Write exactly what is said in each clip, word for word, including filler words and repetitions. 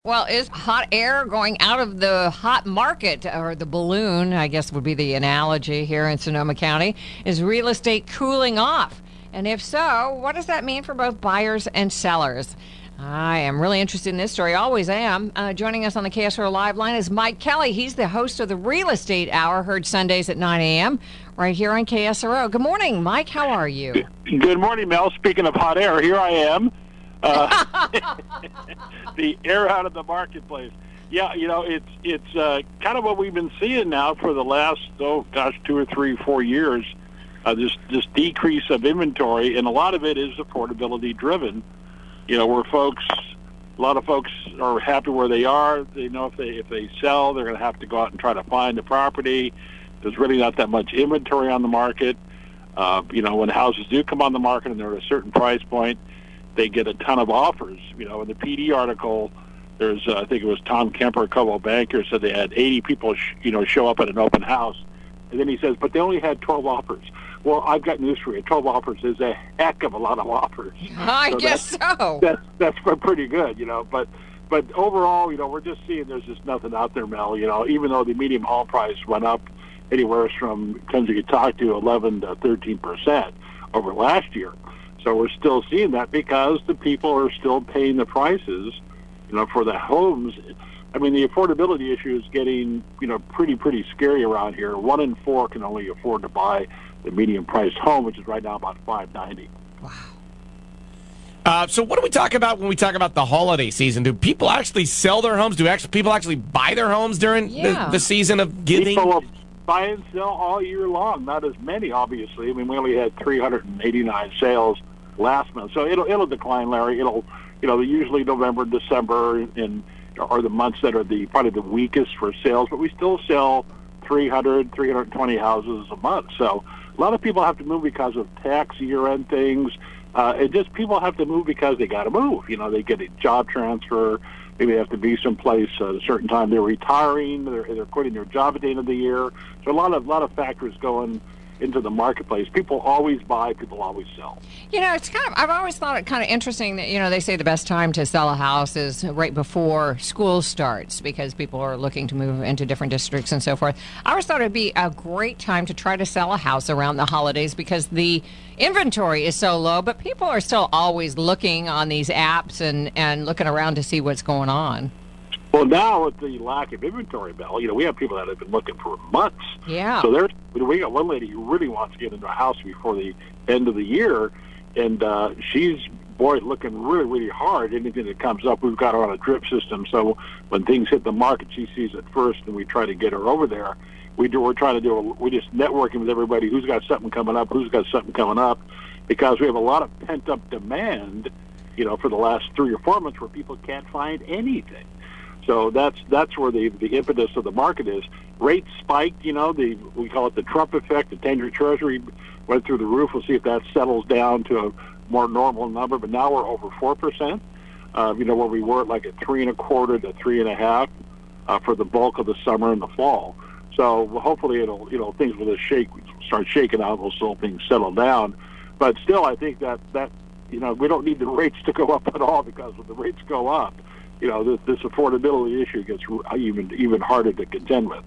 Well, is hot air going out of the hot market, or the balloon, I guess would be the analogy here in Sonoma County? Is real estate cooling off? And if so, what does that mean for both buyers and sellers? I am really interested in this story, always am. Uh, joining us on the K S R O Live line is Mike Kelly. He's the host of the Real Estate Hour, heard Sundays at nine a.m. right here on K S R O. Good morning, Mike. How are you? Good morning, Mel. Speaking of hot air, here I am. Uh, the air out of the marketplace. Yeah, you know, it's it's uh, kind of what we've been seeing now for the last, oh, gosh, two or three, four years, uh, this, this decrease of inventory, and a lot of it is affordability-driven. You know, where folks, a lot of folks are happy where they are. They know if they if they sell, they're going to have to go out and try to find the property. There's really not that much inventory on the market. Uh, you know, when houses do come on the market and they're at a certain price point, they get a ton of offers. You know, in the P D article, there's uh, I think it was Tom Kemper, a couple of bankers, said they had eighty people, sh- you know, show up at an open house, and then he says, but they only had twelve offers. Well, I've got news for you. twelve offers is a heck of a lot of offers. I so guess that's, so. That's that's pretty good, you know. But but overall, you know, we're just seeing there's just nothing out there, Mel. You know, even though the median home price went up anywhere from, depends who you talk to, eleven to thirteen percent over last year. So we're still seeing that because the people are still paying the prices, you know, for the homes. I mean, the affordability issue is getting, you know, pretty, pretty scary around here. One in four can only afford to buy the medium-priced home, which is right now about five ninety. Wow. Uh, so what do we talk about when we talk about the holiday season? Do people actually sell their homes? Do actually, people actually buy their homes during Yeah. the, the season of giving? People will buy and sell all year long. Not as many, obviously. I mean, we only had three hundred eighty-nine sales last month, so it'll it'll decline, Larry. It'll, you know, usually November, December, and are the months that are the probably the weakest for sales. But we still sell three hundred, three hundred twenty houses a month. So a lot of people have to move because of tax year-end things. Uh, and just people have to move because they got to move. You know, they get a job transfer. Maybe they have to be someplace at a certain time. They're retiring. They're, they're quitting their job at the end of the year. So a lot of lot of factors going into the marketplace. People always buy. People always sell. You know, it's kind of, I've always thought it kind of interesting that, you know, they say the best time to sell a house is right before school starts because people are looking to move into different districts and so forth. I always thought it'd be a great time to try to sell a house around the holidays because the inventory is so low, but people are still always looking on these apps and, and looking around to see what's going on. Well, now with the lack of inventory, Bell, you know, we have people that have been looking for months. Yeah. So there's, we got one lady who really wants to get into a house before the end of the year, and uh, she's, boy, looking really, really hard. Anything that comes up, we've got her on a drip system, so when things hit the market, she sees it first, and we try to get her over there. We do, we're trying to do, a, we're just networking with everybody who's got something coming up, who's got something coming up, because we have a lot of pent-up demand, you know, for the last three or four months where people can't find anything. So that's that's where the, the impetus of the market is. Rates spiked, you know, the we call it the Trump effect. The ten-year Treasury went through the roof. We'll see if that settles down to a more normal number. But now we're over four percent. Uh, you know, where we were at like a three and a quarter to three and a half uh, for the bulk of the summer and the fall. So hopefully it'll, you know, things will just shake, start shaking out. We'll still things settle down. But still, I think that that you know we don't need the rates to go up at all because when the rates go up, you know, this, this affordability issue gets even even harder to contend with.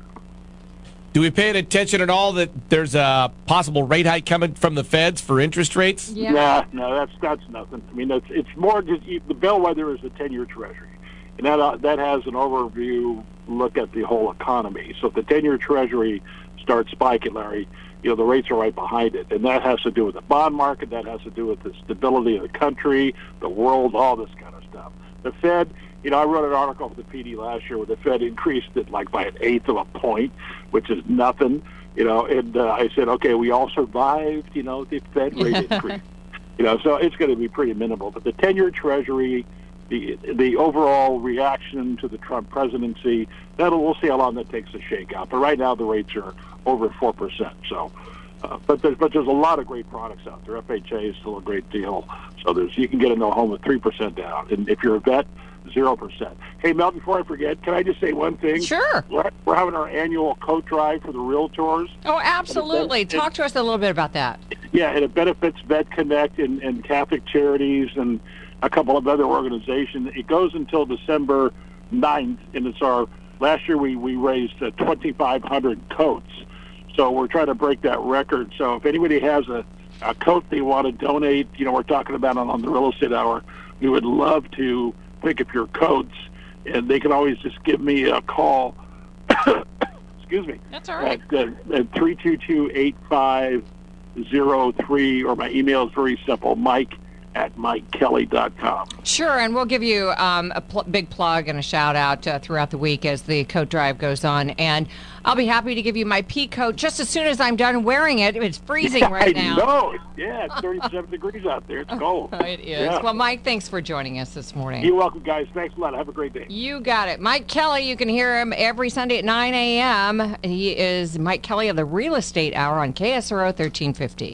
Do we pay attention at all that there's a possible rate hike coming from the feds for interest rates? Yeah. Nah, no, that's that's nothing. I mean, that's it's more just the bellwether is the ten-year Treasury, and that uh, that has an overview look at the whole economy. So if the ten-year Treasury starts spiking, Larry, you know, the rates are right behind it, and that has to do with the bond market. That has to do with the stability of the country, the world, all this kind of stuff. The Fed. You know, I wrote an article for the P D last year where the Fed increased it like by an eighth of a point, which is nothing. You know, and uh, I said, okay, we all survived, you know, the Fed rate increase. You know, so it's going to be pretty minimal. But the ten-year Treasury, the the overall reaction to the Trump presidency, that'll we'll see how long that takes to shake out. But right now the rates are over four percent. So, uh, but there's but there's a lot of great products out there. F H A is still a great deal. So there's you can get into a home with three percent down, and if you're a vet, zero percent. Hey, Mel, before I forget, can I just say one thing? Sure. We're, we're having our annual coat drive for the Realtors. Oh, absolutely. It, Talk to us a little bit about that. Yeah, and it benefits Vet Connect and, and Catholic Charities and a couple of other organizations. It goes until December ninth, and it's our last year we we raised uh, twenty-five hundred coats. So we're trying to break that record. So if anybody has a, a coat they want to donate, you know, we're talking about on, on the Real Estate Hour, we would love to pick up your coats, and they can always just give me a call. Excuse me. That's all right. At, uh, at three two two, eight five zero three, or my email is very simple, Mike at mike kelly dot com. Sure, and we'll give you um, a pl- big plug and a shout out uh, throughout the week as the coat drive goes on. And I'll be happy to give you my pea coat just as soon as I'm done wearing it. It's freezing yeah, right I now. know. Yeah, it's thirty-seven degrees out there. It's cold. It is. Yeah. Well, Mike, thanks for joining us this morning. You're welcome, guys. Thanks a lot. Have a great day. You got it. Mike Kelly, you can hear him every Sunday at nine a.m. He is Mike Kelly of the Real Estate Hour on K S R O thirteen fifty.